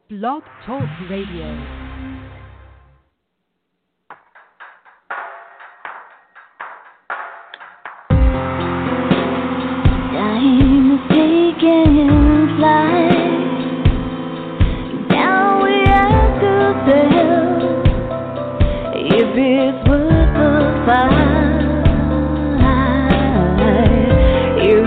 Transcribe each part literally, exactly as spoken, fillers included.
Blog Talk Radio. Time is taking flight. Now we ask ourselves if it's worth the fight. You,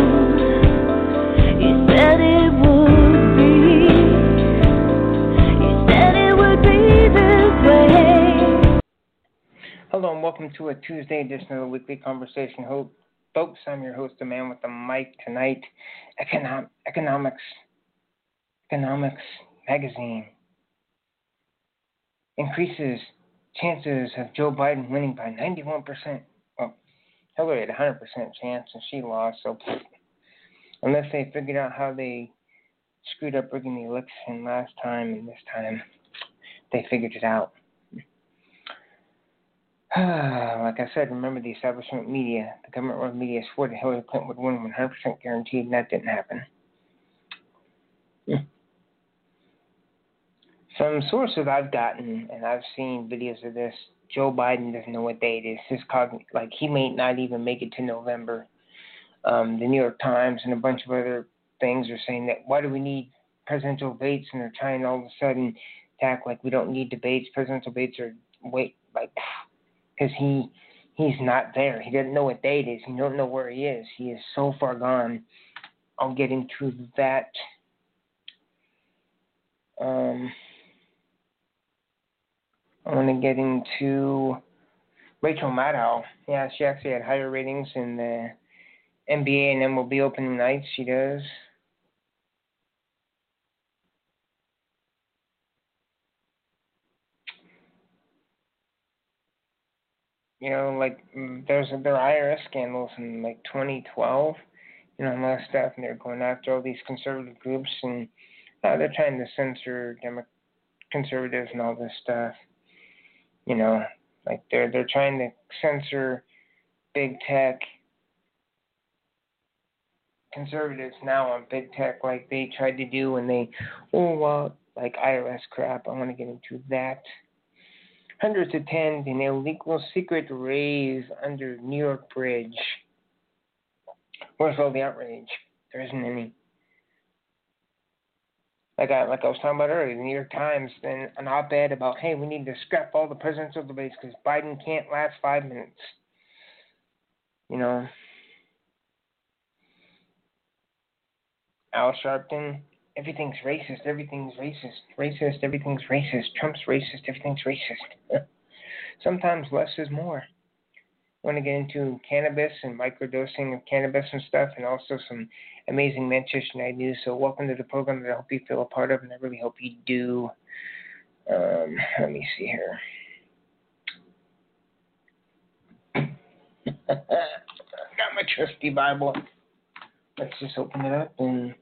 you said it would be. You said it would be this way. Hello and welcome to a Tuesday edition of the Weekly Conversation. Hope. Folks, I'm your host, the man with the mic tonight. Econom- economics, Economics Magazine increases chances of Joe Biden winning by ninety-one percent. Well, Hillary had a one hundred percent chance and she lost, so unless they figured out how they screwed up rigging the election last time and this time, they figured it out. Like I said, remember the establishment media, the government-run media swore that Hillary Clinton would win one hundred percent guaranteed, and that didn't happen. Some sources I've gotten, and I've seen videos of this, Joe Biden doesn't know what day it is. His cogn- like he may not even make it to November. Um, the New York Times and a bunch of other things are saying that why do we need presidential debates, and they're trying all of a sudden to act like we don't need debates. Presidential debates are wait like. Because he he's not there. He doesn't know what day it is. He don't know where he is. He is so far gone. I'll get into that. Um, I want to get into Rachel Maddow. Yeah, she actually had higher ratings in the N B A and M L B opening nights. She does. You know, like there's there are I R S scandals in like twenty twelve. You know, and a lot of stuff, and they're going after all these conservative groups, and uh, they're trying to censor Demo- conservatives and all this stuff. You know, like they're they're trying to censor big tech conservatives now on big tech, like they tried to do when they, oh well, like I R S crap. I want to get into that. Hundreds attend an illegal secret rave under New York Bridge. Where's all the outrage? There isn't any. Like I like I was talking about earlier, the New York Times then an op-ed about, hey, we need to scrap all the presidential debates because Biden can't last five minutes. You know, Al Sharpton, everything's racist, everything's racist, racist, everything's racist. Trump's racist, everything's racist. Sometimes less is more. I want to get into cannabis and microdosing of cannabis and stuff, and also some amazing nutrition I do. So welcome to the program that I hope you feel a part of, and I really hope you do. Um, let me see here. Got my trusty Bible. Let's just open it up and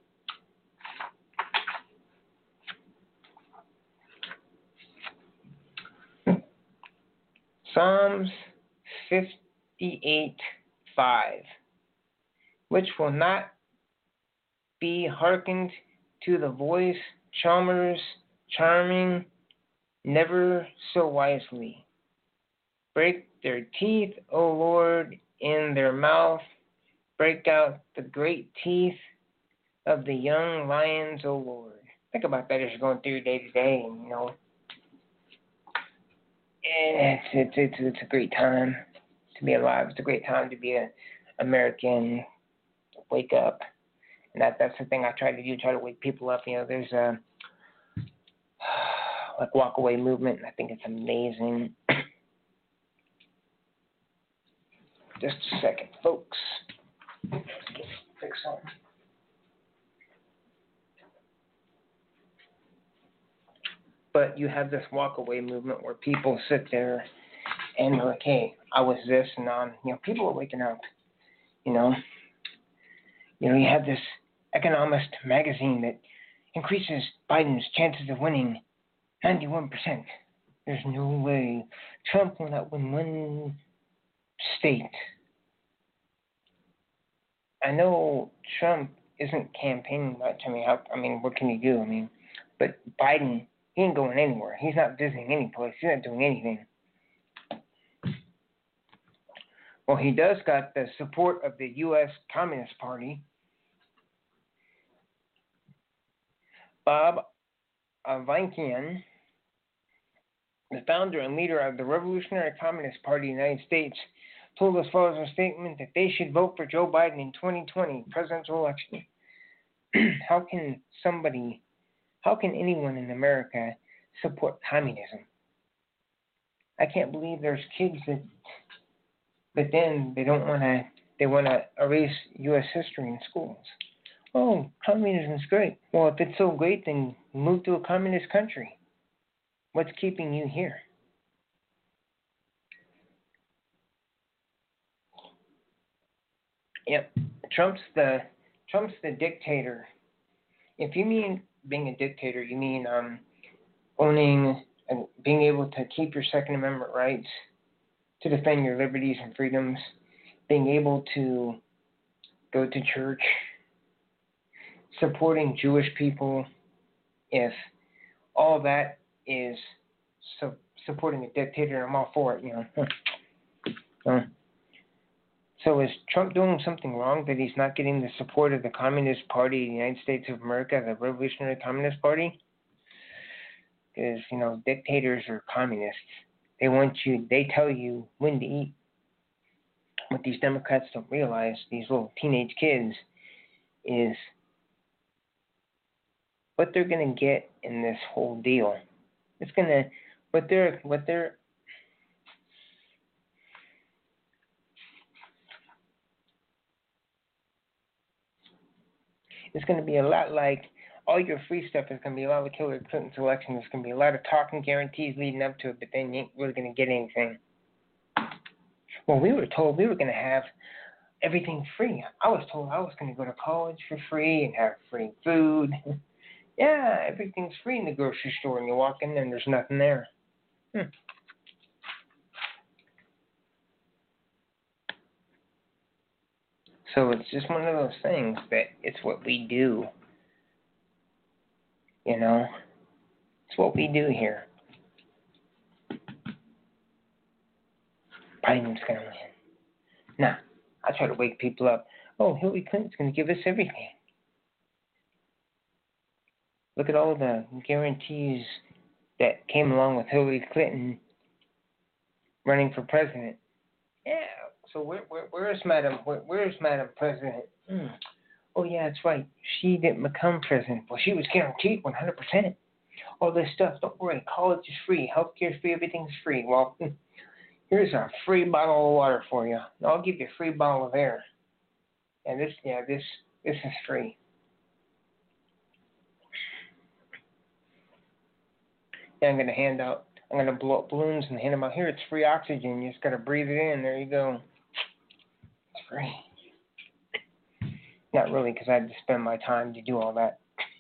Psalms fifty-eight five, which will not be hearkened to the voice, charmers, charming, never so wisely. Break their teeth, O Lord, in their mouth. Break out the great teeth of the young lions, O Lord. Think about that as you're going through your day to day, and you know, it's it's it's it's a great time to be alive. It's a great time to be an American. Wake up, and that that's the thing I try to do. Try to wake people up. You know, there's a like walk away movement, and I think it's amazing. Just a second, folks. Let's get fix something. But you have this walk away movement where people sit there and they're like, hey, I was this and on. You know, people are waking up. You know, you know, you have this Economist magazine that increases Biden's chances of winning ninety-one percent. There's no way Trump will not win one state. I know Trump isn't campaigning much. I mean, how, I mean, what can he do? I mean, But Biden, he ain't going anywhere. He's not visiting any place. He's not doing anything. Well, he does got the support of the U S Communist Party. Bob Avakian, the founder and leader of the Revolutionary Communist Party of the United States, told us followers a statement that they should vote for Joe Biden in twenty twenty presidential election. How can somebody, how can anyone in America support communism? I can't believe there's kids that, but then they don't want to, they want to erase U S history in schools. Oh, communism's great. Well, if it's so great, then move to a communist country. What's keeping you here? Yep, Trump's the Trump's the dictator. If you mean being a dictator, you mean um, owning and being able to keep your Second Amendment rights, to defend your liberties and freedoms, being able to go to church, supporting Jewish people. If all that is su- supporting a dictator, I'm all for it, you know. so, so is Trump doing something wrong that he's not getting the support of the Communist Party of the United States of America, the Revolutionary Communist Party? Because, you know, dictators are communists. They want you, they tell you when to eat. What these Democrats don't realize, these little teenage kids, is what they're going to get in this whole deal. It's going to, what they're, what they're, it's going to be a lot like all your free stuff is going to be a lot like Hillary Clinton's election. There's going to be a lot of talk and guarantees leading up to it, but then you ain't really going to get anything. Well, we were told we were going to have everything free. I was told I was going to go to college for free and have free food. Yeah, everything's free in the grocery store, and you walk in there and there's nothing there. Hmm. So it's just one of those things that it's what we do. You know? It's what we do here. Biden's going to win. Nah, I try to wake people up. Oh, Hillary Clinton's going to give us everything. Look at all the guarantees that came along with Hillary Clinton running for president. Yeah, so where, where, where is Madam, where, where is Madam President? Hmm. Oh, yeah, that's right. She didn't become president. Well, she was guaranteed one hundred percent. All this stuff, don't worry, college is free, healthcare is free, everything's free. Well, here's a free bottle of water for you. I'll give you a free bottle of air. And this, yeah, this, this is free. Yeah, I'm going to hand out, I'm going to blow up balloons and hand them out. Here, it's free oxygen. You just got to breathe it in. There you go. It's free. Not really, because I had to spend my time to do all that.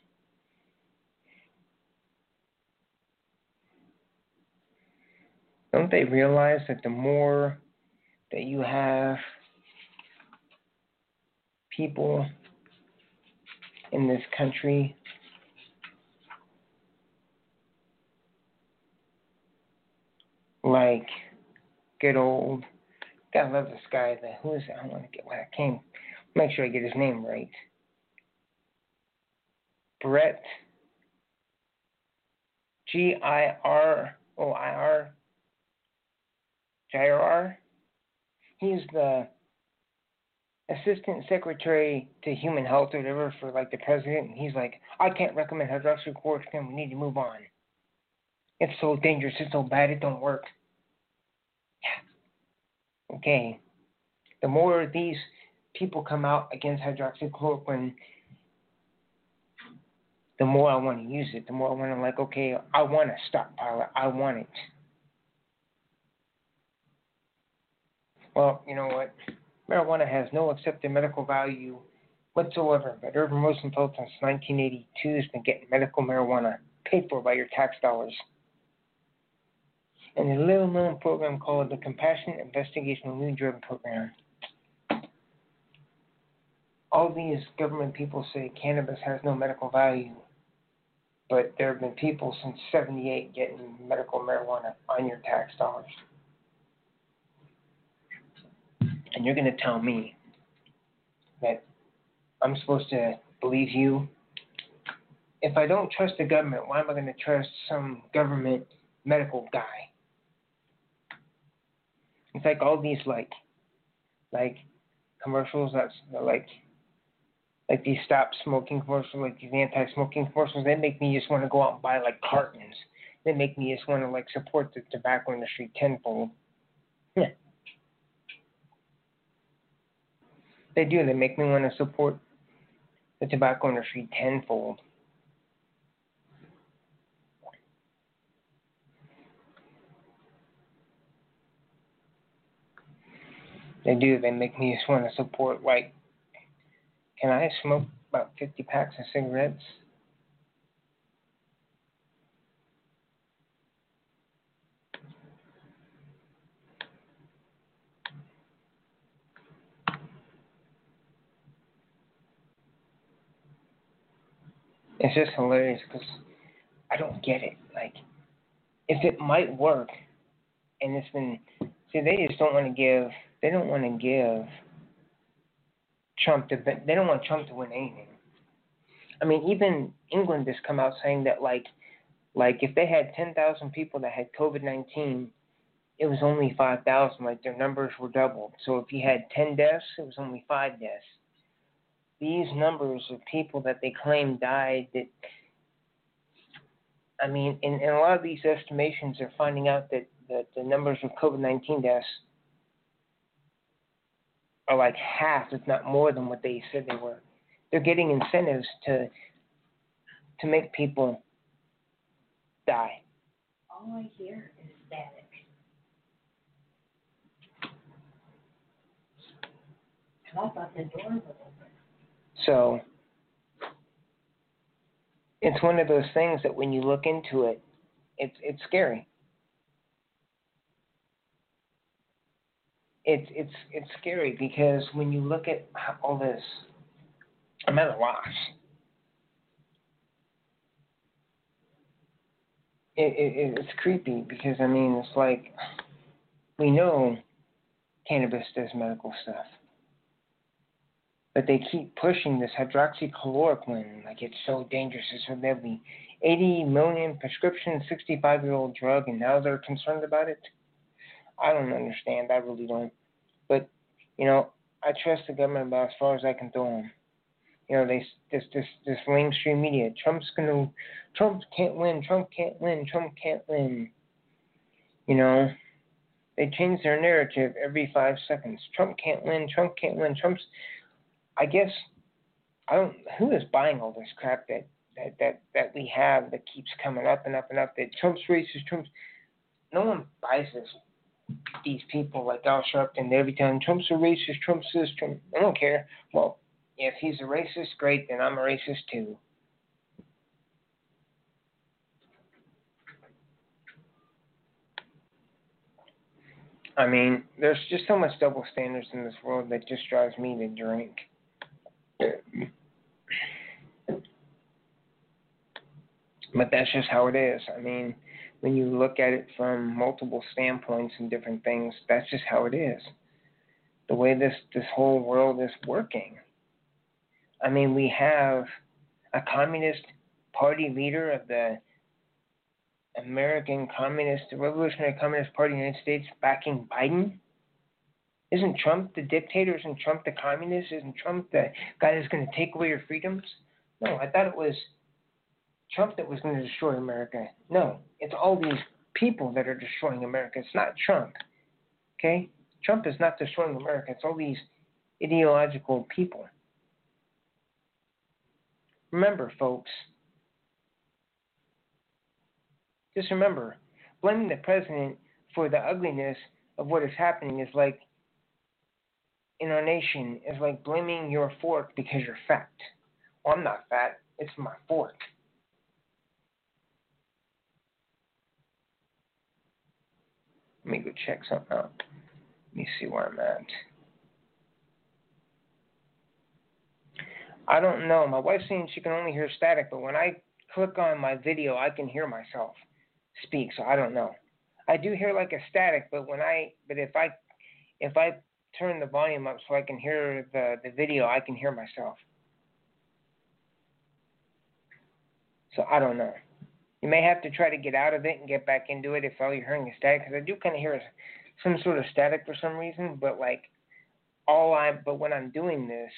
Don't they realize that the more that you have people in this country like good old, gotta love this guy, the, who is it? I want to get what I came, make sure I get his name right. Brett, G I R O I R, J R R. He's the Assistant Secretary to Human Health or whatever for like the president. And he's like, I can't recommend hydroxychloroquine. We need to move on. It's so dangerous. It's so bad. It don't work. Yeah. Okay. The more these people come out against hydroxychloroquine, the more I want to use it. The more I want to like, okay, I want to stockpile it. I want it. Well, you know what? Marijuana has no accepted medical value whatsoever, but Irvin Rosenfeld since nineteen eighty-two has been getting medical marijuana paid for by your tax dollars. And a little known program called the Compassionate Investigational New Drug Program. All these government people say cannabis has no medical value. But there have been people since seventy-eight getting medical marijuana on your tax dollars. And you're going to tell me that I'm supposed to believe you? If I don't trust the government, why am I going to trust some government medical guy? It's like all these like, like commercials that's like, like these stop smoking commercials, like these anti-smoking commercials. They make me just want to go out and buy like cartons. They make me just want to like support the tobacco industry tenfold. Yeah. They do. They make me want to support the tobacco industry tenfold. They do. They make me just want to support, like, can I smoke about fifty packs of cigarettes? It's just hilarious because I don't get it. Like, if it might work, and it's been, see, they just don't want to give, they don't want to give Trump to, they don't want Trump to win anything. I mean, even England has come out saying that, like, like if they had ten thousand people that had COVID nineteen, it was only five thousand. Like, their numbers were doubled. So if you had ten deaths, it was only five deaths. These numbers of people that they claim died, that, I mean, in, in a lot of these estimations, they're finding out that, that the numbers of COVID nineteen deaths are like half, if not more, than what they said they were. They're getting incentives to to make people die. All I hear is static. And I thought the door was open. So it's one of those things that when you look into it, it's it's scary. It's it's it's scary because when you look at all this, I'm at a loss. It, it it's creepy because I mean it's like we know cannabis does medical stuff, but they keep pushing this hydroxychloroquine like it's so dangerous. It's so deadly. eighty million prescription, sixty-five-year-old drug, and now they're concerned about it. I don't understand. I really don't. But, you know, I trust the government about as far as I can throw them. You know, they this this this mainstream media. Trump's gonna, Trump can't win. Trump can't win. Trump can't win. You know, they change their narrative every five seconds. Trump can't win. Trump can't win. Trump's. I guess I don't. Who is buying all this crap that that that that we have that keeps coming up and up and up? That Trump's racist. Trump's. No one buys this. These people like Al Sharpton every time Trump's a racist. Trump says Trump. I don't care. Well, if he's a racist, great. Then I'm a racist too. I mean, there's just so much double standards in this world that just drives me to drink. But that's just how it is. I mean, when you look at it from multiple standpoints and different things, that's just how it is. The way this, this whole world is working. I mean, we have a Communist Party leader of the American Communist, the Revolutionary Communist Party of the United States backing Biden. Isn't Trump the dictator? Isn't Trump the communist? Isn't Trump the guy that's going to take away your freedoms? No, I thought it was Trump that was going to destroy America. No, it's all these people that are destroying America. It's not Trump. Okay? Trump is not destroying America. It's all these ideological people. Remember, folks, just remember, blaming the president for the ugliness of what is happening is like, in our nation, is like blaming your fork because you're fat. Well, I'm not fat. It's my fork. Let me go check something out. Let me see where I'm at. I don't know. My wife's saying she can only hear static, but when I click on my video, I can hear myself speak. So I don't know. I do hear like a static, but when I but if I if I turn the volume up so I can hear the, the video, I can hear myself. So I don't know. You may have to try to get out of it and get back into it if all you're hearing is static, because I do kind of hear some sort of static for some reason. But like all I, but when I'm doing this,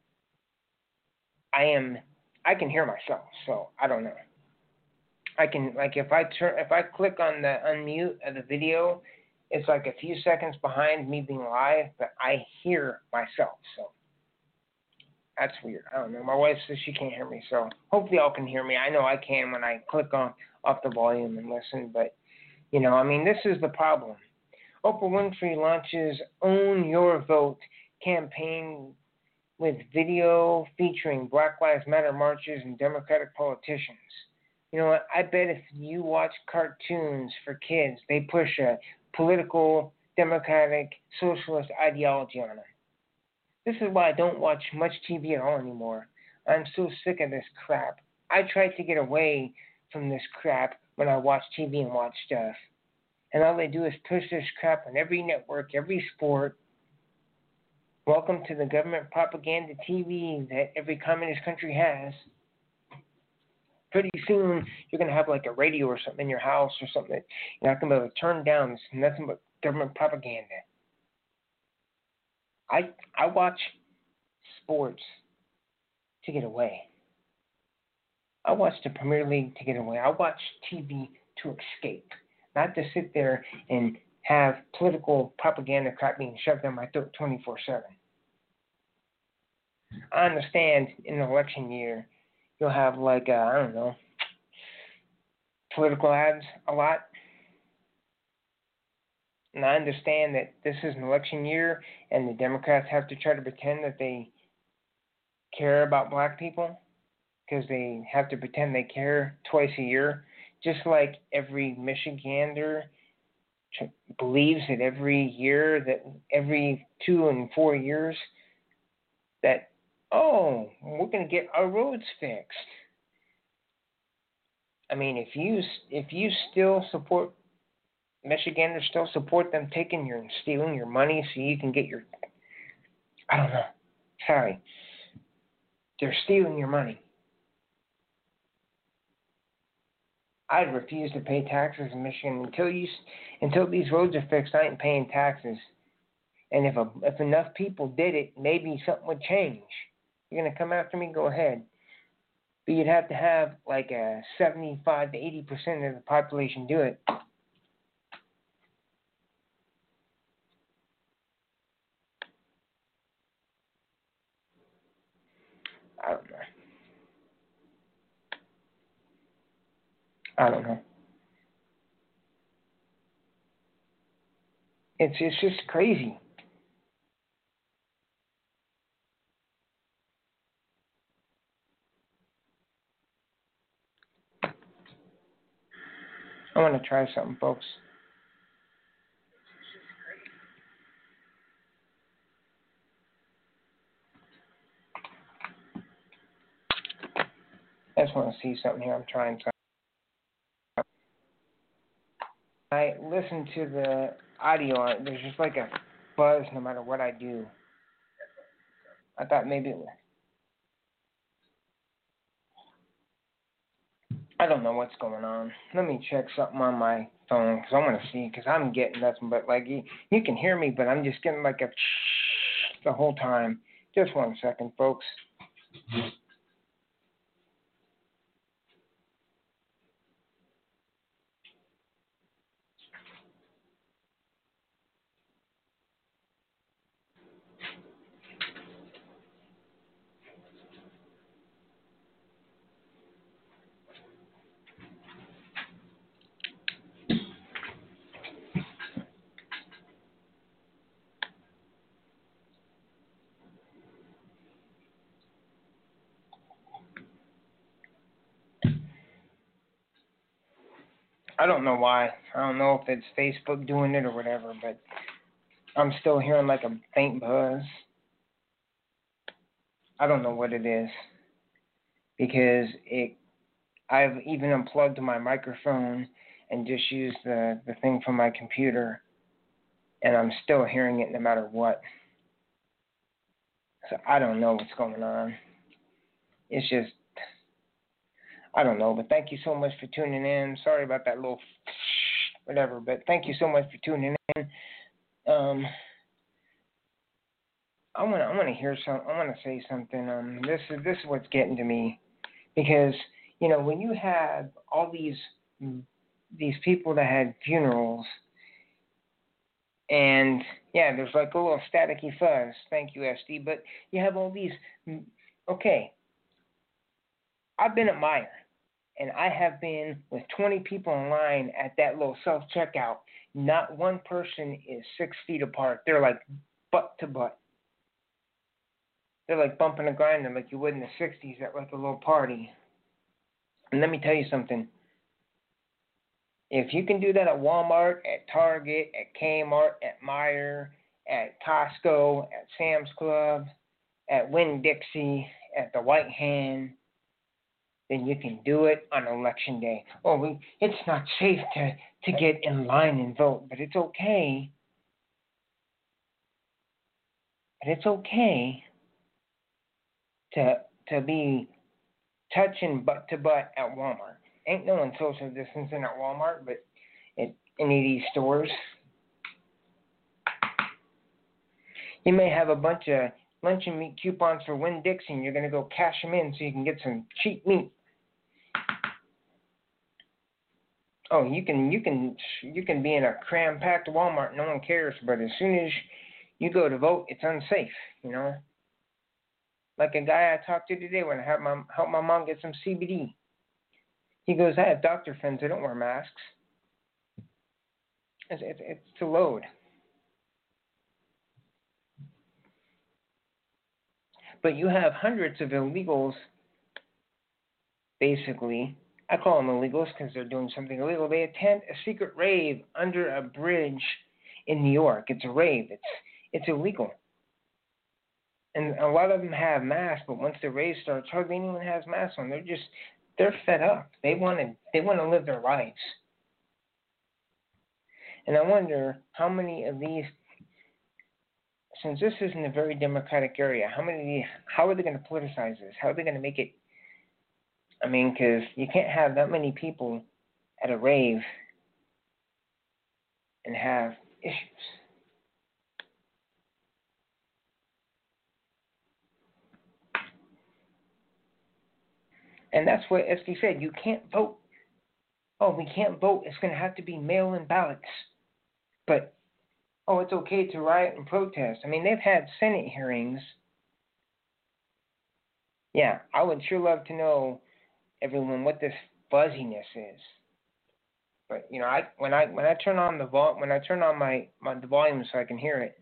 I am, I can hear myself. So I don't know. I can like if I turn, if I click on the unmute of the video, it's like a few seconds behind me being live, but I hear myself. So that's weird. I don't know. My wife says she can't hear me, so hopefully y'all can hear me. I know I can when I click on off the volume and listen, but you know, I mean, this is the problem. Oprah Winfrey launches Own Your Vote campaign with video featuring Black Lives Matter marches and Democratic politicians. You know what? I bet if you watch cartoons for kids, they push a political, democratic, socialist ideology on them. This is why I don't watch much T V at all anymore. I'm so sick of this crap. I try to get away from this crap when I watch T V and watch stuff. And all they do is push this crap on every network, every sport. Welcome to the government propaganda T V that every communist country has. Pretty soon, you're going to have like a radio or something in your house or something that you're not going to be able to turn down. It's nothing but government propaganda. I I watch sports to get away. I watch the Premier League to get away. I watch T V to escape, not to sit there and have political propaganda crap being shoved down my throat twenty-four seven. I understand in an election year, you'll have like, uh, I don't know, political ads a lot. And I understand that this is an election year and the Democrats have to try to pretend that they care about black people because they have to pretend they care twice a year, just like every Michigander believes that every year, that every two and four years, that, oh, we're going to get our roads fixed. I mean, if you if you still support Michiganders, still support them taking your and stealing your money so you can get your, I don't know, sorry, they're stealing your money. I'd refuse to pay taxes in Michigan until you until these roads are fixed. I ain't paying taxes. And if a, if enough people did it, maybe something would change. You're gonna come after me? Go ahead. But you'd have to have like a seventy-five to eighty percent of the population do it. I don't know. I don't know. It's it's just crazy. I want to try something, folks. I just want to see something here. I'm trying something. I listen to the audio on it. There's just like a buzz no matter what I do. I thought maybe it was. I don't know what's going on. Let me check something on my phone because I want to see, because I'm getting nothing but like, you, you can hear me, but I'm just getting like a the whole time. Just one second, folks. I don't know why. I don't know if it's Facebook doing it or whatever, but I'm still hearing like a faint buzz. I don't know what it is, because it I've even unplugged my microphone and just used the, the thing from my computer, and I'm still hearing it no matter what. So I don't know what's going on. It's just, I don't know, but thank you so much for tuning in. Sorry about that little whatever, but thank you so much for tuning in. Um, I want to, I want to hear some, I want to say something. Um, this is, this is what's getting to me, because, you know, when you have all these, these people that had funerals, and yeah, there's like a little staticky fuzz. Thank you, S D. But you have all these, okay, I've been at Meijer, and I have been with twenty people in line at that little self-checkout. Not one person is six feet apart. They're like butt to butt. They're like bumping and grinding like you would in the sixties at like a little party. And let me tell you something. If you can do that at Walmart, at Target, at Kmart, at Meijer, at Costco, at Sam's Club, at Winn-Dixie, at the White Hand, then you can do it on election day. Oh, we, it's not safe to, to get in line and vote, but it's okay. But it's okay to to be touching butt to butt at Walmart. Ain't no one social distancing at Walmart, but at any of these stores. You may have a bunch of lunch and meat coupons for Winn-Dixie, and you're going to go cash them in so you can get some cheap meat. Oh, you can you can you can be in a cram-packed Walmart, no one cares. But as soon as you go to vote, it's unsafe. You know, like a guy I talked to today when I helped my helped my mom get some C B D. He goes, I have doctor friends that don't wear masks. It's it's, it's to load. But you have hundreds of illegals. Basically, I call them illegals because they're doing something illegal. They attend a secret rave under a bridge in New York. It's a rave. It's it's illegal. And a lot of them have masks, but once the rave starts, hardly anyone has masks on. They're just they're fed up. They want to they want to live their lives. And I wonder how many of these, since this isn't a very democratic area, how many how are they going to politicize this? How are they going to make it? I mean, because you can't have that many people at a rave and have issues. And that's what S D said. You can't vote. Oh, we can't vote. It's going to have to be mail-in ballots. But, oh, it's okay to riot and protest. I mean, they've had Senate hearings. Yeah, I would sure love to know, everyone, what this fuzziness is. But you know, I when I when I turn on the vol when I turn on my, my the volume so I can hear it,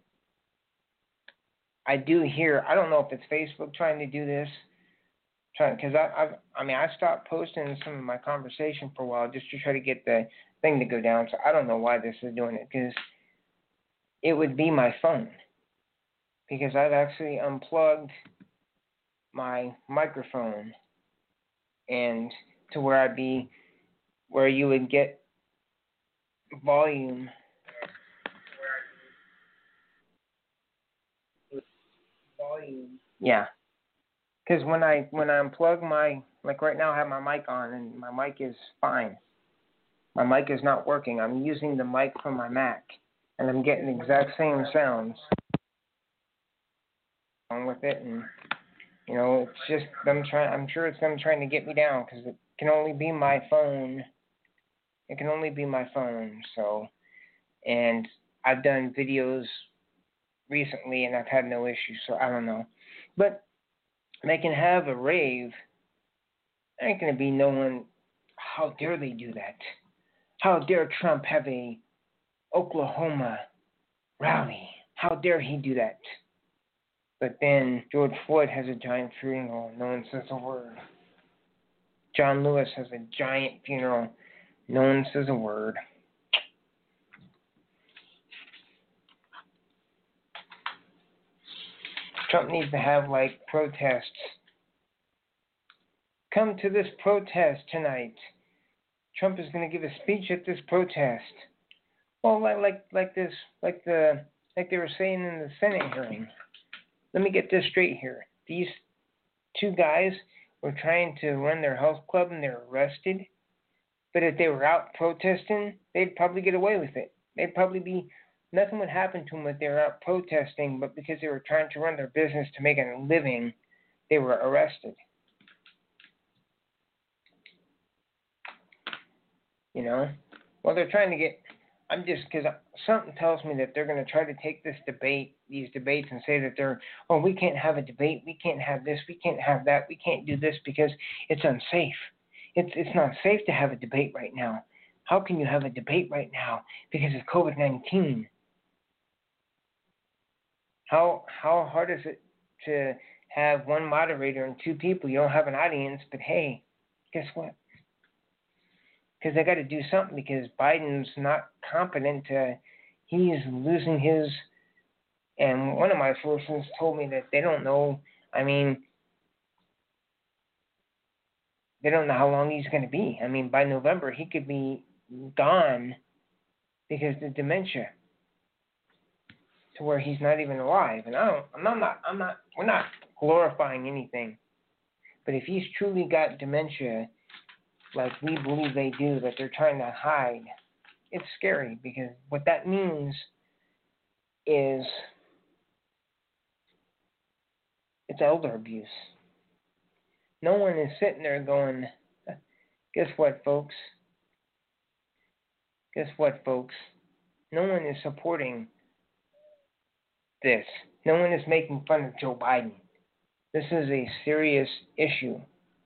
I do hear. I don't know if it's Facebook trying to do this, trying because I I've, I mean I stopped posting some of my conversation for a while just to try to get the thing to go down. So I don't know why this is doing it, because it would be my phone, because I've actually unplugged my microphone and to where I'd be where you would get volume. Volume. Yeah. Because when I when I unplug my, like right now I have my mic on and my mic is fine. My mic is not working. I'm using the mic from my Mac and I'm getting the exact same sounds on with it, and you know, it's just them trying. I'm sure it's them trying to get me down, because it can only be my phone. It can only be my phone. So, and I've done videos recently and I've had no issues. So I don't know, but they can have a rave. There ain't gonna be no one. How dare they do that? How dare Trump have a Oklahoma rally? How dare he do that? But then George Floyd has a giant funeral. No one says a word. John Lewis has a giant funeral. No one says a word. Trump needs to have like protests come to this protest tonight. Trump is going to give a speech at this protest. Well, like like like this, like the like they were saying in the Senate hearing. Let me get this straight here. These two guys were trying to run their health club and they're arrested. But if they were out protesting, they'd probably get away with it. They'd probably be, nothing would happen to them if they were out protesting, but because they were trying to run their business to make a living, they were arrested. You know? Well, they're trying to get, I'm just, because something tells me that they're going to try to take this debate, these debates, and say that they're, oh, we can't have a debate, we can't have this, we can't have that, we can't do this because it's unsafe. It's it's not safe to have a debate right now. How can you have a debate right now because of COVID nineteen? How how hard is it to have one moderator and two people? You don't have an audience, but hey, guess what? Because they got to do something because Biden's not competent to, he's losing his, and one of my sources told me that they don't know, I mean, they don't know how long he's going to be. I mean, by November, he could be gone because of dementia to where he's not even alive. And I don't, I'm not, I'm not, we're not glorifying anything. But if he's truly got dementia, like we believe they do, that they're trying to hide, it's scary because what that means is it's elder abuse. No one is sitting there going, guess what, folks? Guess what, folks? No one is supporting this. No one is making fun of Joe Biden. This is a serious issue.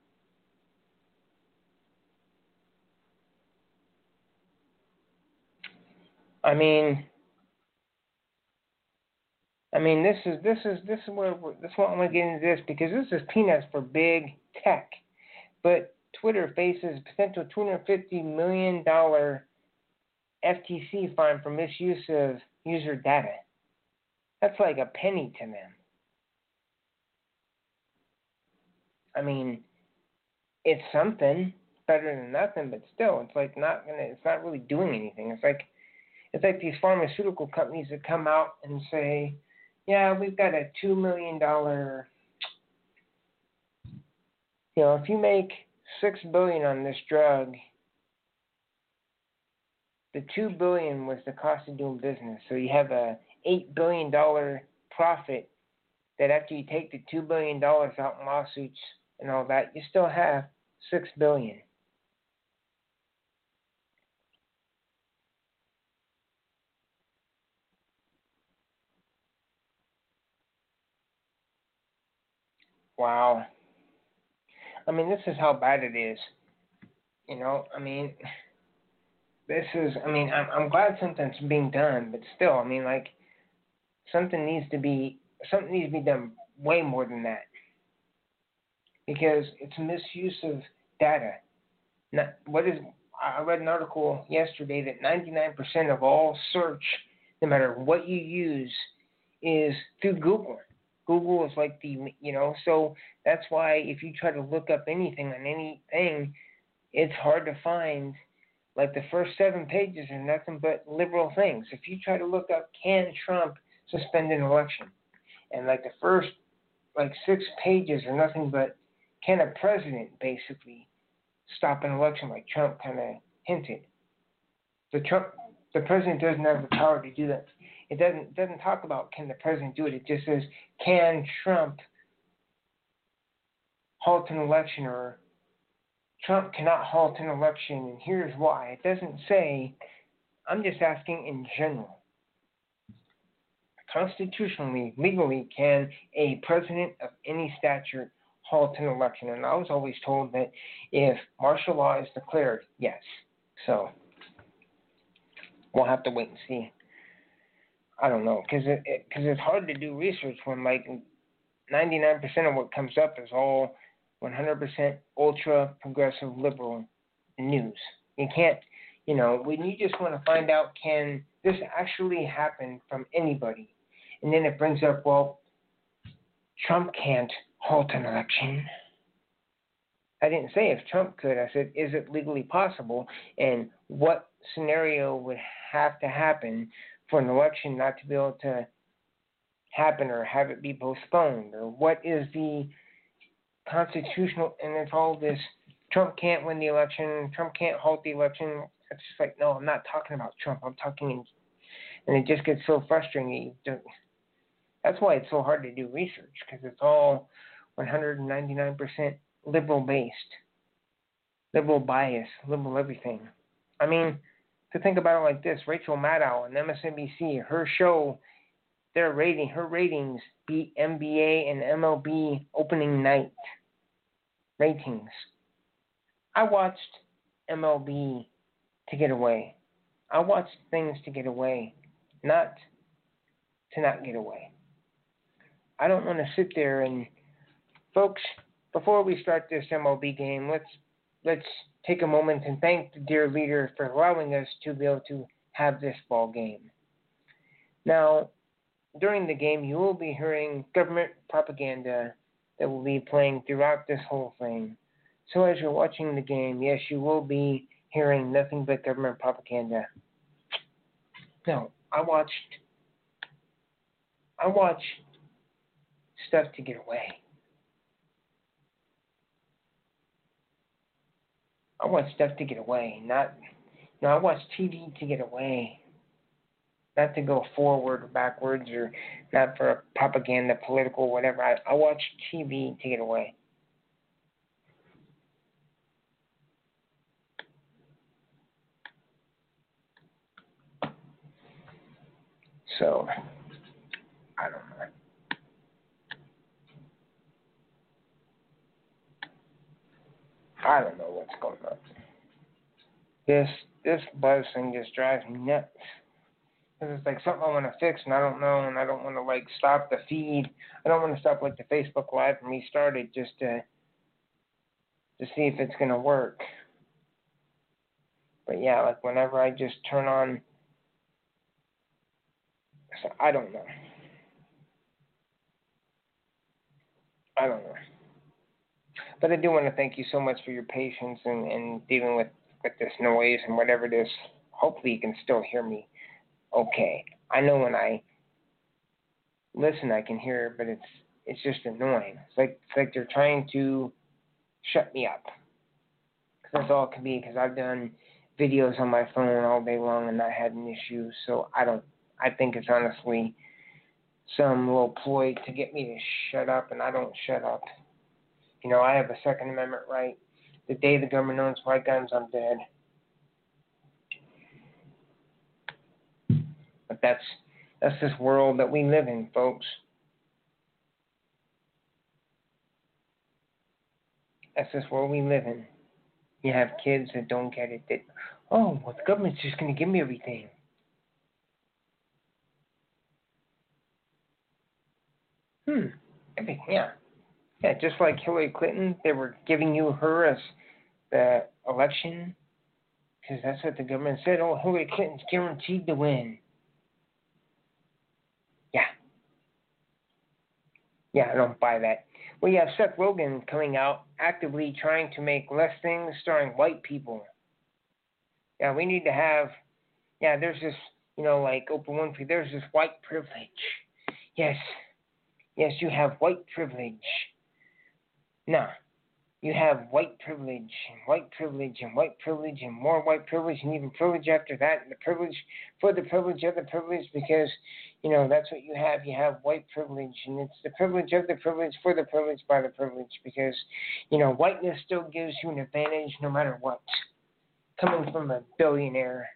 I mean, I mean, this is this is this is where we're, this is what I want to get into this because this is peanuts for big tech, but Twitter faces potential two hundred fifty million dollars F T C fine for misuse of user data. That's like a penny to them. I mean, it's something better than nothing, but still, it's like not gonna. It's not really doing anything. It's like it's like these pharmaceutical companies that come out and say, yeah, we've got a two million dollars, you know, if you make six billion dollars on this drug, the two billion dollars was the cost of doing business. So you have a eight billion dollars profit that after you take the two billion dollars out in lawsuits and all that, you still have six billion dollars. Wow. I mean, this is how bad it is. You know, I mean, this is, I mean, I'm, I'm glad something's being done, but still, I mean, like, something needs to be, something needs to be done way more than that. Because it's misuse of data. Not, what is, I read an article yesterday that ninety-nine percent of all search, no matter what you use, is through Google. Google is like the, you know, so that's why if you try to look up anything on anything, it's hard to find. Like the first seven pages are nothing but liberal things. If you try to look up, can Trump suspend an election? And like the first, like six pages are nothing but, can a president basically stop an election like Trump kind of hinted? The Trump, the president doesn't have the power to do that. It doesn't doesn't talk about can the president do it. It just says can Trump halt an election, or Trump cannot halt an election, and here's why. It doesn't say. I'm just asking in general. Constitutionally, legally, can a president of any stature halt an election? And I was always told that if martial law is declared, yes. So we'll have to wait and see. I don't know, because it, it, cause it's hard to do research when like ninety-nine percent of what comes up is all one hundred percent ultra progressive liberal news. You can't, you know, when you just want to find out can this actually happen from anybody, and then it brings up, well, Trump can't halt an election. I didn't say if Trump could. I said, is it legally possible? And what scenario would have to happen for an election not to be able to happen or have it be postponed? Or what is the constitutional, and it's all this, Trump can't win the election, Trump can't halt the election. It's just like, no, I'm not talking about Trump. I'm talking, in, and it just gets so frustrating. That's why it's so hard to do research, because it's all one hundred ninety-nine percent liberal based, liberal bias, liberal everything. I mean, to think about it like this, Rachel Maddow on M S N B C, her show, their rating, her ratings beat N B A and M L B opening night ratings. I watched M L B to get away. I watched things to get away, not to not get away. I don't want to sit there and, folks, before we start this M L B game, let's let's take a moment and thank the dear leader for allowing us to be able to have this ball game. Now, during the game, you will be hearing government propaganda that will be playing throughout this whole thing. So as you're watching the game, yes, you will be hearing nothing but government propaganda. No, I watched, I watched stuff to get away. I watch stuff to get away, not, no, I watch T V to get away. Not to go forward or backwards, or not for propaganda, political, whatever. I, I watch T V to get away. So, I don't know. I don't know what's going on. This this buzz thing just drives me nuts. Because it's like something I want to fix, and I don't know, and I don't want to, like, stop the feed. I don't want to stop, like, the Facebook Live and restart it just to, to see if it's going to work. But, yeah, like, whenever I just turn on, so I don't know. I don't know. But I do want to thank you so much for your patience and, and dealing with, with this noise and whatever it is. Hopefully you can still hear me okay. I know when I listen I can hear it, but it's it's just annoying. It's like it's like they're trying to shut me up. Cause that's all it can be, because I've done videos on my phone all day long and not had an issue. So I don't, I think it's honestly some little ploy to get me to shut up, and I don't shut up. You know, I have a Second Amendment right. The day the government owns my guns, I'm dead. But that's that's this world that we live in, folks. That's this world we live in. You have kids that don't get it. That, oh, well, the government's just going to give me everything. Hmm. Everything, yeah. Yeah, just like Hillary Clinton, they were giving you her as the election, because that's what the government said. Oh, Hillary Clinton's guaranteed to win. Yeah. Yeah, I don't buy that. Well, you have Seth Rogen coming out actively trying to make less things starring white people. Yeah, we need to have, yeah, there's this, you know, like Oprah Winfrey, there's this white privilege. Yes. Yes, you have white privilege. No. You have white privilege and white privilege and white privilege and more white privilege and even privilege after that, and the privilege for the privilege of the privilege, because, you know, that's what you have. You have white privilege, and it's the privilege of the privilege for the privilege by the privilege, because, you know, whiteness still gives you an advantage no matter what. Coming from a billionaire.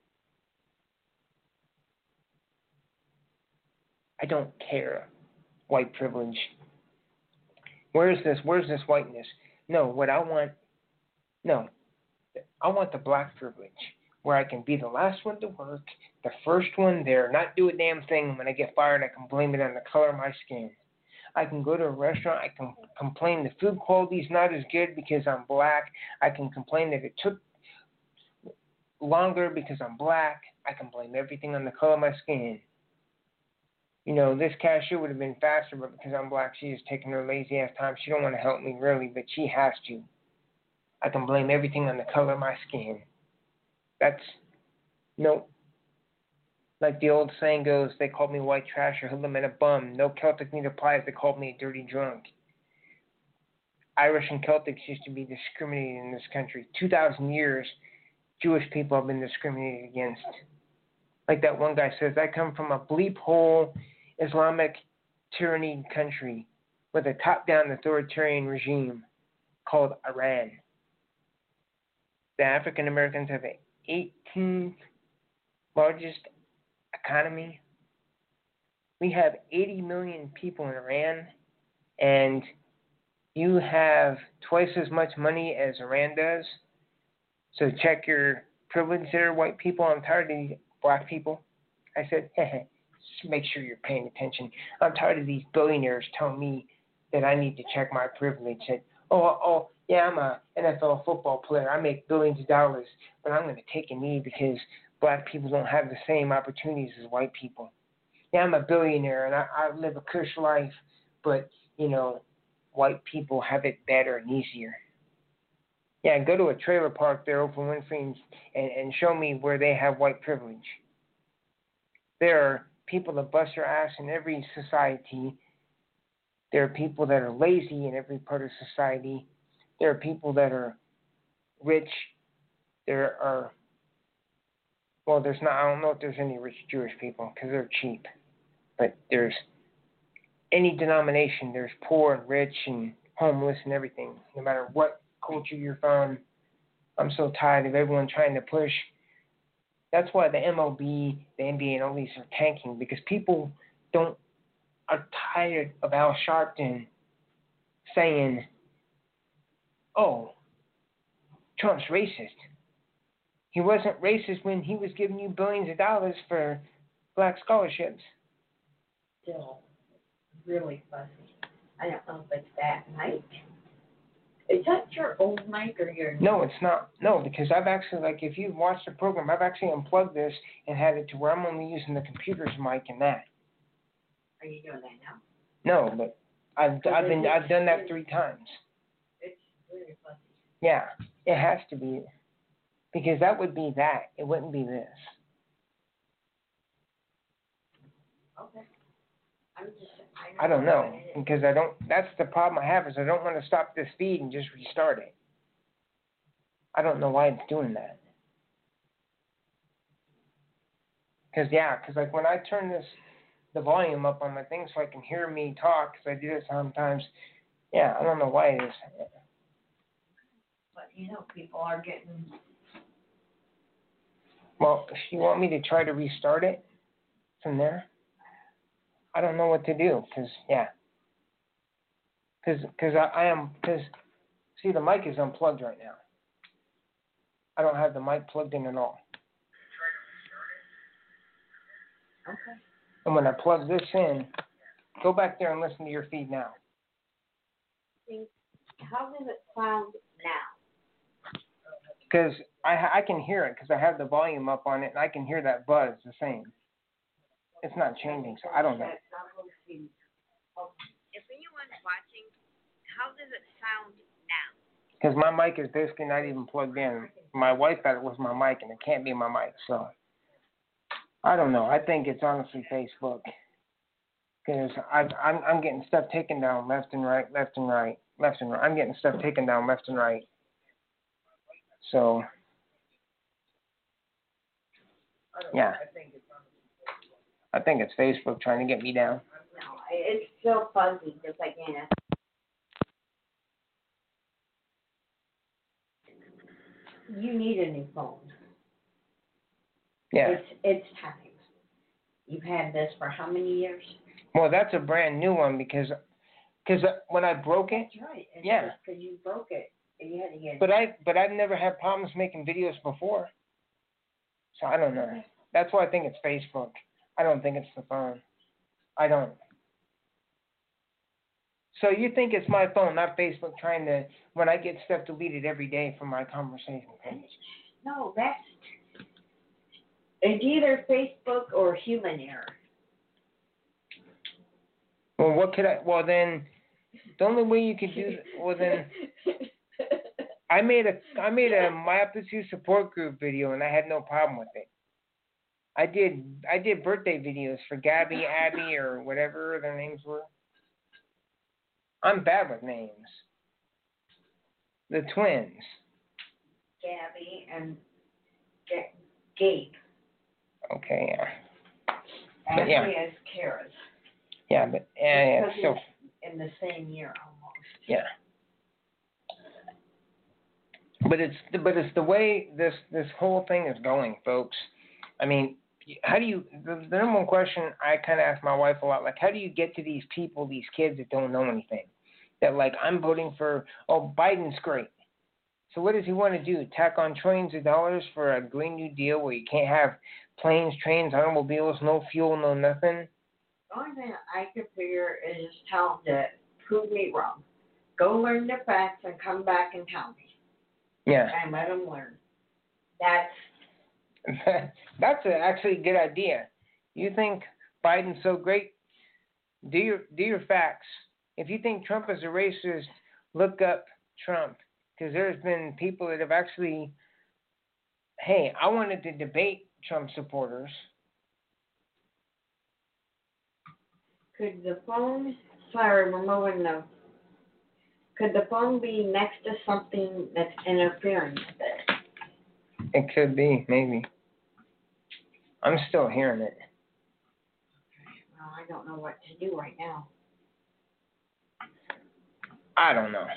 I don't care. White privilege. Where is this? Where's this whiteness? No, what I want, no, I want the black privilege, where I can be the last one to work, the first one there, not do a damn thing. When I get fired, I can blame it on the color of my skin. I can go to a restaurant, I can complain the food quality is not as good because I'm black. I can complain that it took longer because I'm black. I can blame everything on the color of my skin. You know, this cashier would have been faster, but because I'm black, she is taking her lazy ass time. She don't want to help me really, but she has to. I can blame everything on the color of my skin. That's, no. Like the old saying goes, they called me white trash or hoodlum and a bum. No Celtic need applies, they called me a dirty drunk. Irish and Celtics used to be discriminated in this country. two thousand years, Jewish people have been discriminated against. Like that one guy says, I come from a bleep hole Islamic tyranny country with a top-down authoritarian regime called Iran. The African Americans have the eighteenth largest economy. We have eighty million people in Iran, and you have twice as much money as Iran does. So check your privilege there, white people. I'm tired of these black people. I said, hey, just make sure you're paying attention. I'm tired of these billionaires telling me that I need to check my privilege. That, oh, oh, yeah, I'm a N F L football player. I make billions of dollars, but I'm going to take a knee because black people don't have the same opportunities as white people. Yeah, I'm a billionaire, and I, I live a cush life, but, you know, white people have it better and easier. Yeah, go to a trailer park there, Oprah Winfrey, and, and, and show me where they have white privilege. There are people that bust their ass in every society. There are people that are lazy in every part of society. There are people that are rich. There are, well, there's not, I don't know if there's any rich Jewish people because they're cheap. But there's any denomination, there's poor and rich and homeless and everything, no matter what culture you're from. I'm so tired of everyone trying to push. That's why the M L B, the N B A, and all these are tanking, because people don't are tired of Al Sharpton saying, oh, Trump's racist. He wasn't racist when he was giving you billions of dollars for black scholarships. Still really fuzzy. I don't know if it's that mic. Is that your old mic or your new? No, it's not. No, because I've actually, like, if you've watched the program, I've actually unplugged this and had it to where I'm only using the computer's mic and that. Are you doing that now? No, but I've I've been I've done that three times. It's really fuzzy. Yeah, it has to be, because that would be that. It wouldn't be this. Okay. I'm just. I don't know, because I don't. That's the problem I have, is I don't want to stop this feed and just restart it. I don't know why it's doing that. Because yeah, because like when I turn this, the volume up on my thing so I can hear me talk, because I do this sometimes. Yeah, I don't know why it is. But you know, people are getting. Well, if you want me to try to restart it from there? I don't know what to do, because, yeah. Because cause I, I am, because, see, the mic is unplugged right now. I don't have the mic plugged in at all. Okay. And when I plug this in, go back there and listen to your feed now. How does it sound now? Because I, I can hear it, because I have the volume up on it, and I can hear that buzz the same. It's not changing, so I don't know. If anyone's watching, how does it sound now? Because my mic is basically not even plugged in. My wife thought it was my mic, and it can't be my mic, so I don't know. I think it's honestly Facebook. Because I'm I'm getting stuff taken down left and right, left and right, left and right. I'm getting stuff taken down left and right. So, yeah. I think it's Facebook trying to get me down. No, it's still fuzzy, just like Anna. You need a new phone. Yeah. It's it's time. You've had this for how many years? Well, that's a brand new one because cause when I broke it. That's right. It's yeah. Because you broke it and you had to get. But I but I've never had problems making videos before. So I don't know. That's why I think it's Facebook. I don't think it's the phone. I don't. So you think it's my phone, not Facebook, trying to, when I get stuff deleted every day from my conversation page. No, that's, it's either Facebook or human error. Well, what could I, well then, the only way you could do, well then, I made a I made a myopathy support group video, and I had no problem with it. I did I did birthday videos for Gabby, Abby, or whatever their names were. I'm bad with names. The twins. Gabby and G- Gabe. Okay, yeah. But Ashley yeah. is Kara's. Yeah, but yeah, yeah. Because So it's in the same year almost. yeah. But it's but it's the way this this whole thing is going, folks. I mean, how do you? The, the number one question I kind of ask my wife a lot, like, how do you get to these people, these kids that don't know anything? That like, I'm voting for, oh, Biden's great. So what does he want to do? Tack on trillions of dollars for a Green New Deal where you can't have planes, trains, automobiles, no fuel, no nothing? The only thing I could figure is just tell them to prove me wrong. Go learn the facts and come back and tell me. Yeah. And let them learn. That's That's a, actually a good idea. You think Biden's so great? Do your do your facts. If you think Trump is a racist, look up Trump, because there's been people that have actually. Hey, I wanted to debate Trump supporters. Could the phone? Sorry, we're moving the. Could the phone be next to something that's interfering with it? It could be, maybe. I'm still hearing it. Well, I don't know what to do right now. I don't know.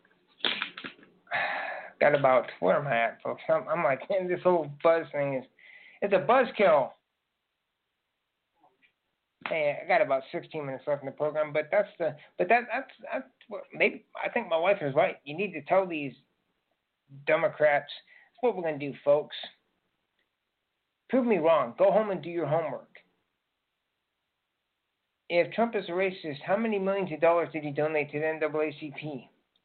Got about, where am I at, folks? I'm, I'm like, man, this whole buzz thing is, it's a buzzkill. Hey, I got about sixteen minutes left in the program, but that's the, but that, that's, that's what, maybe, I think my wife is right. You need to tell these Democrats, that's what we're going to do, folks. Prove me wrong. Go home and do your homework. If Trump is a racist, how many millions of dollars did he donate to the N double A C P?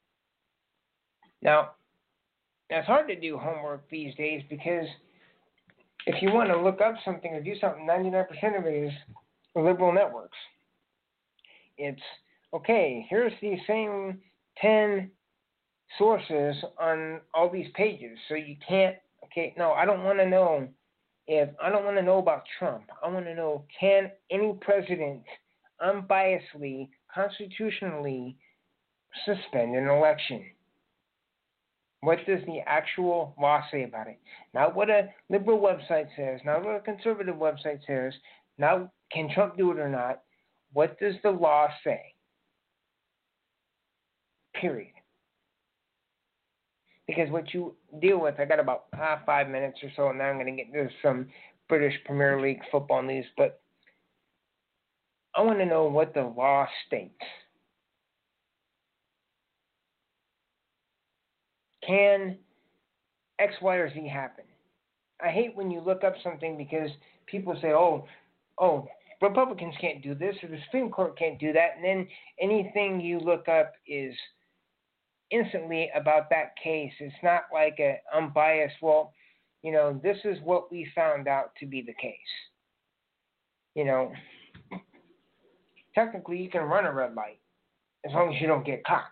Now, it's hard to do homework these days because if you want to look up something or do something, ninety-nine percent of it is liberal networks. It's, okay, here's the same ten sources on all these pages, so you can't, okay, no, I don't want to know if, I don't want to know about Trump. I want to know, can any president unbiasedly, constitutionally suspend an election? What does the actual law say about it? Not what a liberal website says, not what a conservative website says, not can Trump do it or not. What does the law say? Period. Because what you deal with, I got about ah, five minutes or so, and then I'm going to get into some British Premier League football news, but I want to know what the law states. Can X, Y, or Z happen? I hate when you look up something because people say, oh, oh, Republicans can't do this, or the Supreme Court can't do that, and then anything you look up is instantly about that case. It's not like a unbiased, well, you know, this is what we found out to be the case. You know, technically you can run a red light as long as you don't get caught.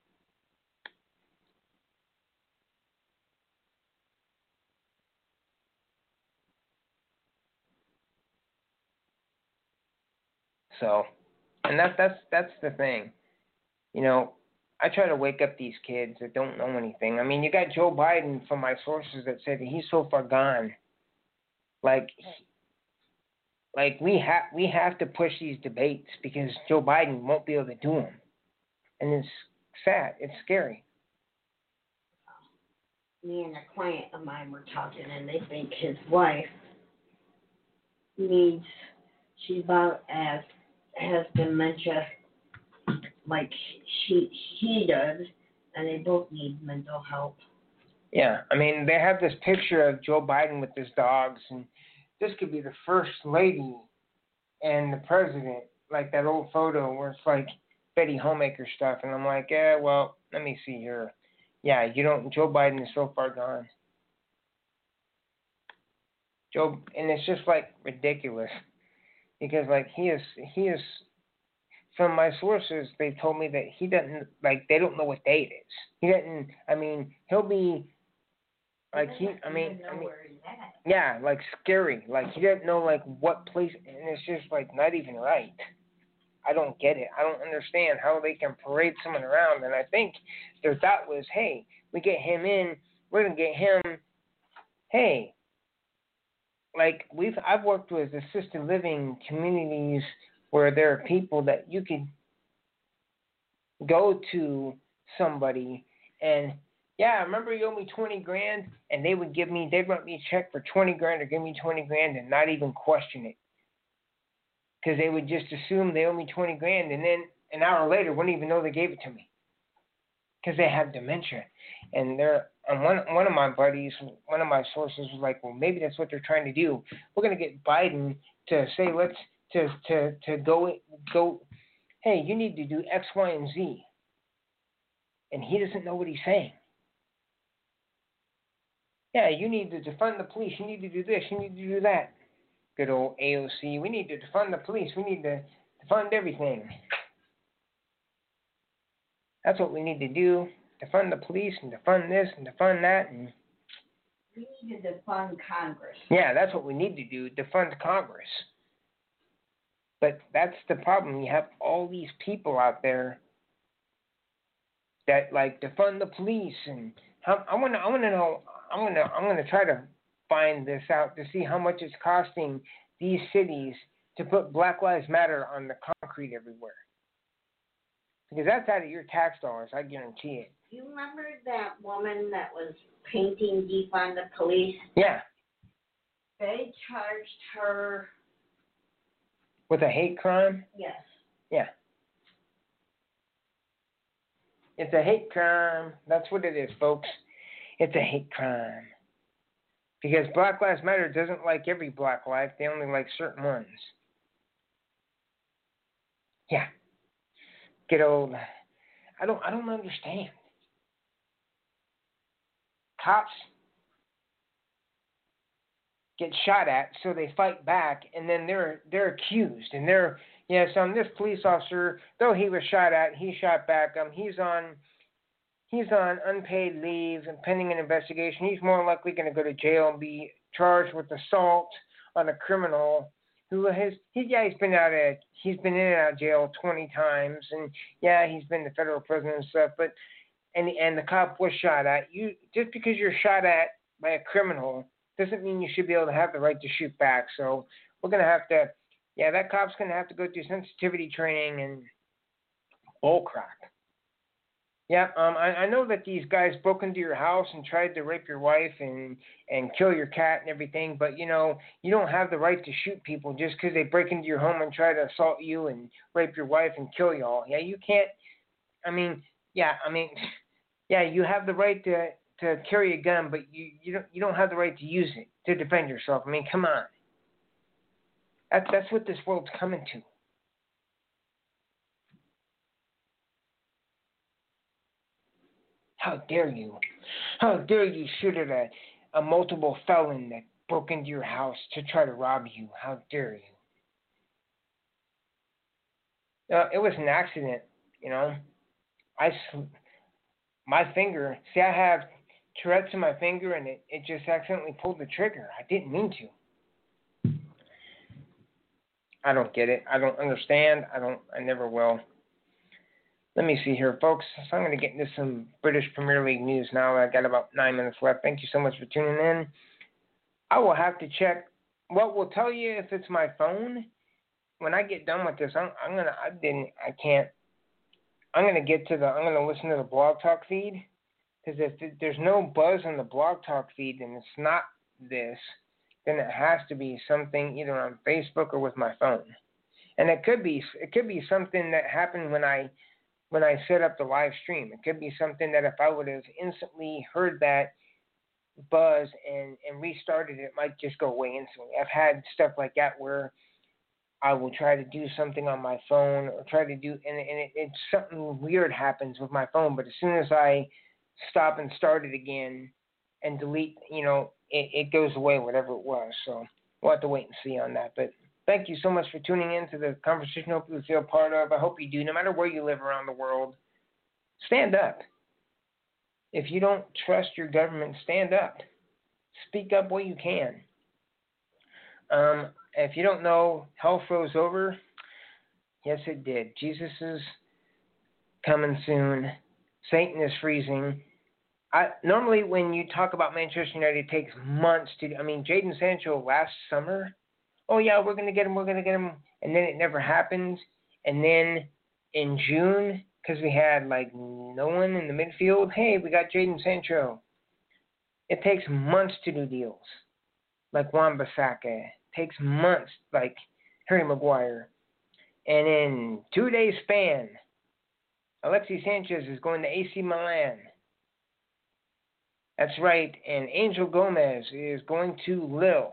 So, and that, that's that's the thing. You know, I try to wake up these kids that don't know anything. I mean, you got Joe Biden from my sources that said that he's so far gone. Like, like we have we have to push these debates because Joe Biden won't be able to do them, and it's sad. It's scary. Me and a client of mine were talking, and they think his wife needs. She's about as has dementia like she he does, and they both need mental help. Yeah, I mean, they have this picture of Joe Biden with his dogs, and this could be the first lady and the president, like that old photo where it's like Betty Homemaker stuff, and I'm like, yeah, well, let me see here. Yeah, you don't. Joe Biden is so far gone. Joe, and it's just like ridiculous because like he is he is from my sources, they told me that he doesn't, like, they don't know what day it is. He doesn't, I mean, he'll be, like, he, I mean, I mean, yeah, like, scary. Like, he doesn't know, like, what place, and it's just, like, not even right. I don't get it. I don't understand how they can parade someone around, and I think their thought was, hey, we get him in, we're going to get him, hey, like, we've, I've worked with assisted living communities where there are people that you could go to somebody and, yeah, remember you owe me twenty grand, and they would give me, they'd write me a check for twenty grand or give me twenty grand and not even question it. Because they would just assume they owe me twenty grand, and then an hour later wouldn't even know they gave it to me. Because they have dementia. And they're, and one, one of my buddies, one of my sources was like, well, maybe that's what they're trying to do. We're going to get Biden to say, let's, to, to, to go, go, hey, you need to do X, Y, and Z. And he doesn't know what he's saying. Yeah, you need to defund the police. You need to do this. You need to do that. Good old A O C. We need to defund the police. We need to defund everything. That's what we need to do. Defund the police and defund this and defund that. And We need to defund Congress. yeah, that's what we need to do. Defund Congress. But that's the problem. You have all these people out there that like defund the police, and how, I want to. I want to know. I'm gonna. I'm gonna try to find this out to see how much it's costing these cities to put Black Lives Matter on the concrete everywhere. Because that's out of your tax dollars, I guarantee it. Do you remember that woman that was painting defund the police? Yeah. They charged her. With a hate crime? Yes. Yeah. It's a hate crime. That's what it is, folks. It's a hate crime. Because Black Lives Matter doesn't like every black life. They only like certain ones. Yeah. Get old. I don't I don't understand. Cops get shot at, so they fight back, and then they're they're accused, and they're yes, um, this police officer, though he was shot at, he shot back. Um, he's on he's on unpaid leave and pending an investigation. He's more likely going to go to jail and be charged with assault on a criminal who has he yeah he's been out of he's been in and out of jail twenty times, and yeah he's been the federal prison and stuff, but and and the cop was shot at. You just because you're shot at by a criminal doesn't mean you should be able to have the right to shoot back. So we're going to have to, yeah, that cop's going to have to go through sensitivity training and bull crap. Yeah, um, I, I know that these guys broke into your house and tried to rape your wife and, and kill your cat and everything, but, you know, you don't have the right to shoot people just because they break into your home and try to assault you and rape your wife and kill you all. Yeah, you can't, I mean, yeah, I mean, yeah, you have the right to, to carry a gun, but you, you don't you don't have the right to use it to defend yourself. I mean, come on. That's that's what this world's coming to. How dare you? How dare you shoot at a, a multiple felon that broke into your house to try to rob you? How dare you? Uh, it was an accident, you know. I my finger. See, I have Tourette's in my finger, and it, it just accidentally pulled the trigger. I didn't mean to. I don't get it. I don't understand. I don't. I never will. Let me see here, folks. So I'm going to get into some British Premier League news now. I got about nine minutes left. Thank you so much for tuning in. I will have to check. What will tell you if it's my phone when I get done with this. I'm, I'm gonna. I didn't. I can't. I'm gonna get to the. I'm gonna listen to the Blog Talk feed. Because if there's no buzz on the Blog Talk feed and it's not this, then it has to be something either on Facebook or with my phone. And it could be it could be something that happened when I when I set up the live stream. It could be something that if I would have instantly heard that buzz and, and restarted it, it might just go away instantly. I've had stuff like that where I will try to do something on my phone or try to do, and, and it, it's something weird happens with my phone, but as soon as I stop and start it again and delete, you know, it, it goes away, whatever it was. So we'll have to wait and see on that. But thank you so much for tuning in to the conversation. I hope you feel part of. I hope you do. No matter where you live around the world, stand up. If you don't trust your government, stand up. Speak up what you can. Um, if you don't know, hell froze over. Yes, it did. Jesus is coming soon. Satan is freezing. I, normally, when you talk about Manchester United, it takes months to. I mean, Jadon Sancho last summer. Oh yeah, we're gonna get him. We're gonna get him, and then it never happened. And then in June, because we had like no one in the midfield, hey, we got Jadon Sancho. It takes months to do deals, like Wan-Bissaka. It takes months, like Harry Maguire. And in two days span, Alexis Sanchez is going to A C Milan. That's right, and Angel Gomez is going to Lille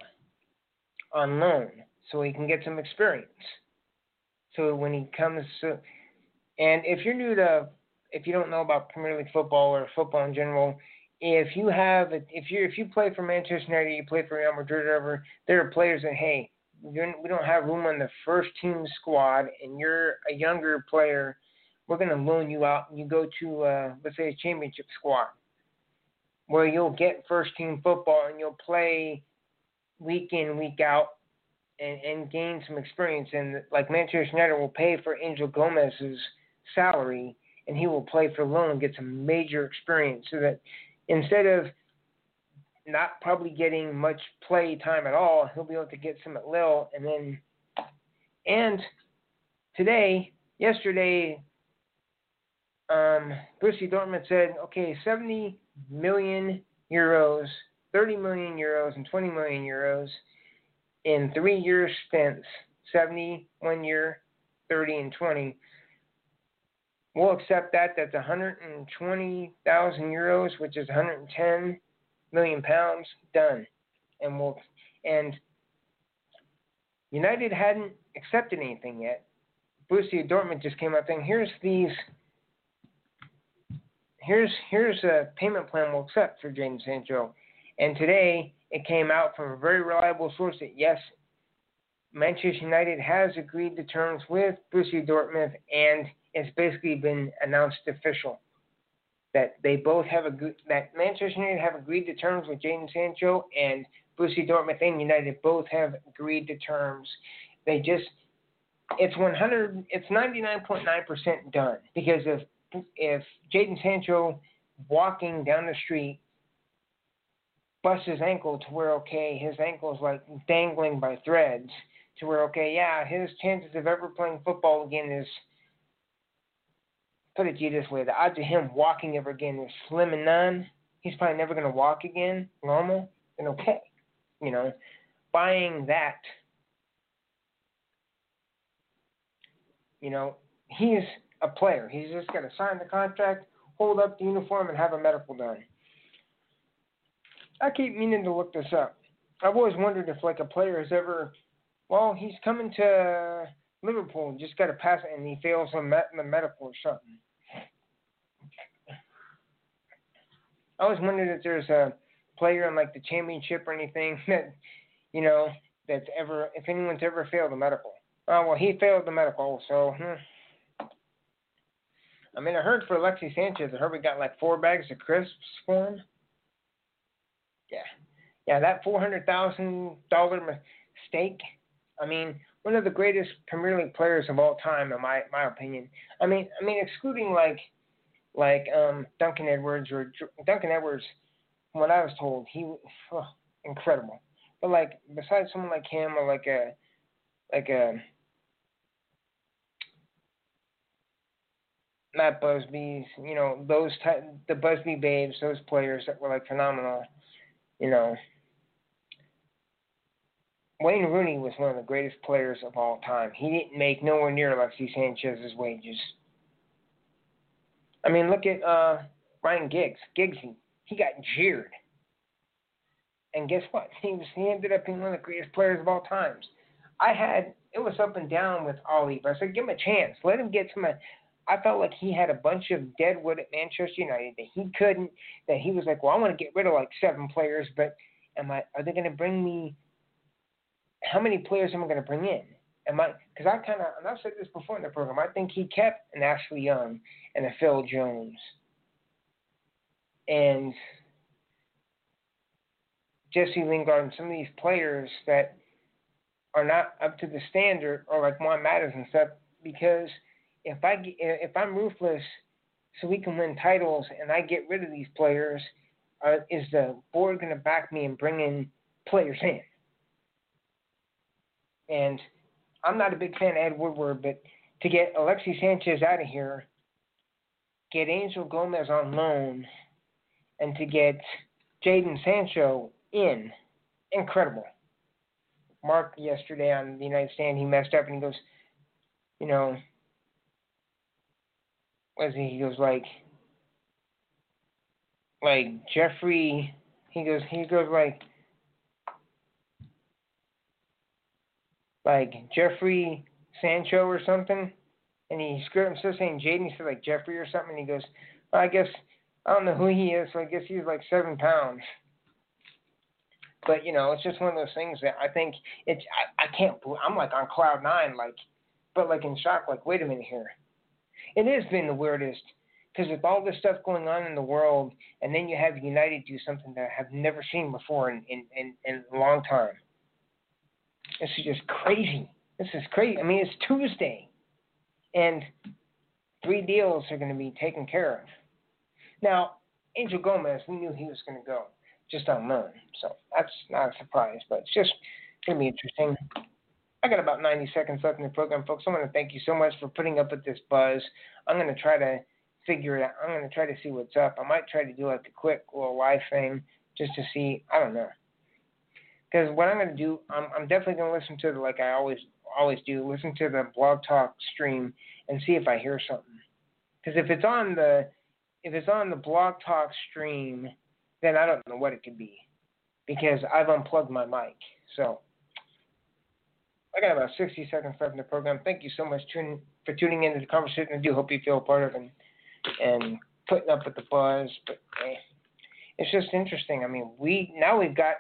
on loan so he can get some experience. So when he comes to, and if you're new to, if you don't know about Premier League football or football in general, if you have, if you if you play for Manchester United, you play for Real Madrid or whatever, there are players that, hey, you're, we don't have room on the first team squad, and you're a younger player, we're going to loan you out, and you go to, uh, let's say, a championship squad, where you'll get first-team football and you'll play week in, week out, and, and gain some experience. And like Manchester United will pay for Angel Gomez's salary, and he will play for loan and get some major experience, so that instead of not probably getting much play time at all, he'll be able to get some at Lille. And then, and today, yesterday, um, Borussia Dortmund said, okay, seventy million euros, thirty million euros, and twenty million euros in three years stints, seventy one year, thirty, and twenty. We'll accept that. That's one hundred twenty thousand euros, which is one hundred ten million pounds. Done. And we'll and United hadn't accepted anything yet. Borussia Dortmund just came out saying, here's these. Here's here's a payment plan we'll accept for Jadon Sancho. And today it came out from a very reliable source that yes, Manchester United has agreed to terms with Borussia Dortmund, and it's basically been announced official that they both have agreed, that Manchester United have agreed to terms with Jadon Sancho, and Borussia Dortmund and United both have agreed to terms. They just it's one hundred it's ninety-nine point nine percent done, because if if Jadon Sancho walking down the street busts his ankle to where, okay, his ankle is like dangling by threads, to where, okay, yeah, his chances of ever playing football again is, put it to you this way, the odds of him walking ever again is slim and none. He's probably never going to walk again, normal, then okay. You know, buying that, you know, he's a player. He's just got to sign the contract, hold up the uniform, and have a medical done. I keep meaning to look this up. I've always wondered if, like, a player has ever, well, he's coming to Liverpool, just got to pass it, and he fails on the medical or something. I always wondered if there's a player in, like, the championship or anything that, you know, that's ever, if anyone's ever failed the medical. Oh, well, he failed the medical, so, hmm. I mean, I heard for Alexis Sanchez, I heard we got, like, four bags of crisps for him. Yeah. Yeah, that four hundred thousand dollars mistake, I mean, one of the greatest Premier League players of all time, in my my opinion. I mean, I mean, excluding, like, like um, Duncan Edwards or Duncan Edwards, from what I was told, he oh, incredible. But like besides someone like him or like a like a not Busby's, you know, those type the Busby Babes, those players that were like phenomenal, you know. Wayne Rooney was one of the greatest players of all time. He didn't make nowhere near Alexis Sanchez's wages. I mean, look at uh, Ryan Giggs. Giggsy, he got jeered. And guess what? He was he ended up being one of the greatest players of all times. I had, it was up and down with Ollie, but I said, give him a chance. Let him get some. I felt like he had a bunch of dead wood at Manchester United that he couldn't, that he was like, well, I want to get rid of like seven players, but am I, are they going to bring me how many players am I going to bring in? Am I, because I kind of, and I've said this before in the program, I think he kept an Ashley Young and a Phil Jones. And Jesse Lingard and some of these players that are not up to the standard, or like Juan Matters and stuff, because if I if I'm ruthless, so we can win titles, and I get rid of these players, uh, is the board going to back me and bring in players in? And I'm not a big fan of Ed Woodward, but to get Alexis Sanchez out of here, get Angel Gomez on loan, and to get Jadon Sancho in, incredible. Mark yesterday on the United Stand, he messed up and he goes, you know, what is he? He goes like, like Jeffrey. He goes, he goes like, like Jeffrey Sancho or something, and he screwed instead of saying Jaden, he said like Jeffrey or something. And he goes, well, I guess I don't know who he is, so I guess he's like seven pounds. But, you know, it's just one of those things that I think it's, I, I can't, I'm like on cloud nine, like, but like in shock, like, wait a minute here. It has been the weirdest, because with all this stuff going on in the world, and then you have United do something that I have never seen before in, in, in, in a long time. This is just crazy. This is crazy. I mean, it's Tuesday, and three deals are going to be taken care of. Now, Angel Gomez, we knew he was going to go. Just on loan, so that's not a surprise, but it's just going to be interesting. I got about ninety seconds left in the program, folks. I want to thank you so much for putting up with this buzz. I'm going to try to figure it out. I'm going to try to see what's up. I might try to do like a quick little live thing just to see. I don't know. Because what I'm going to do, I'm, I'm definitely going to listen to the, like I always always do, listen to the Blog Talk stream and see if I hear something. Because if it's on the if it's on the Blog Talk stream, then I don't know what it could be, because I've unplugged my mic. So I got about sixty seconds left in the program. Thank you so much tune, for tuning into the conversation. I do hope you feel a part of it and, and putting up with the buzz. But eh, it's just interesting. I mean, we now we've got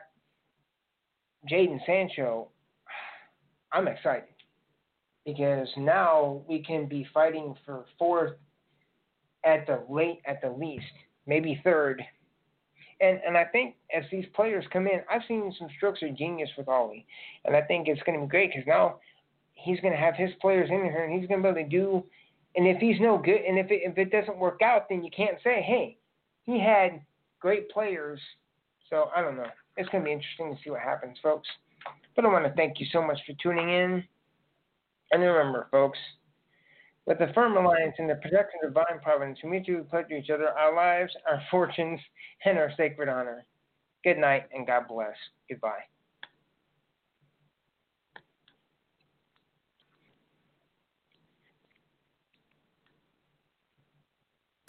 Jadon Sancho. I'm excited because now we can be fighting for fourth at the late, at the least, maybe third. And and I think as these players come in, I've seen some strokes of genius with Ollie. And I think it's going to be great because now he's going to have his players in here and he's going to be able to do. And if he's no good, and if it, if it doesn't work out, then you can't say, hey, he had great players. So I don't know. It's going to be interesting to see what happens, folks. But I want to thank you so much for tuning in. And remember, folks, with the firm alliance and the protection of divine providence, we mutually pledge to each other our lives, our fortunes, and our sacred honor. Good night, and God bless. Goodbye.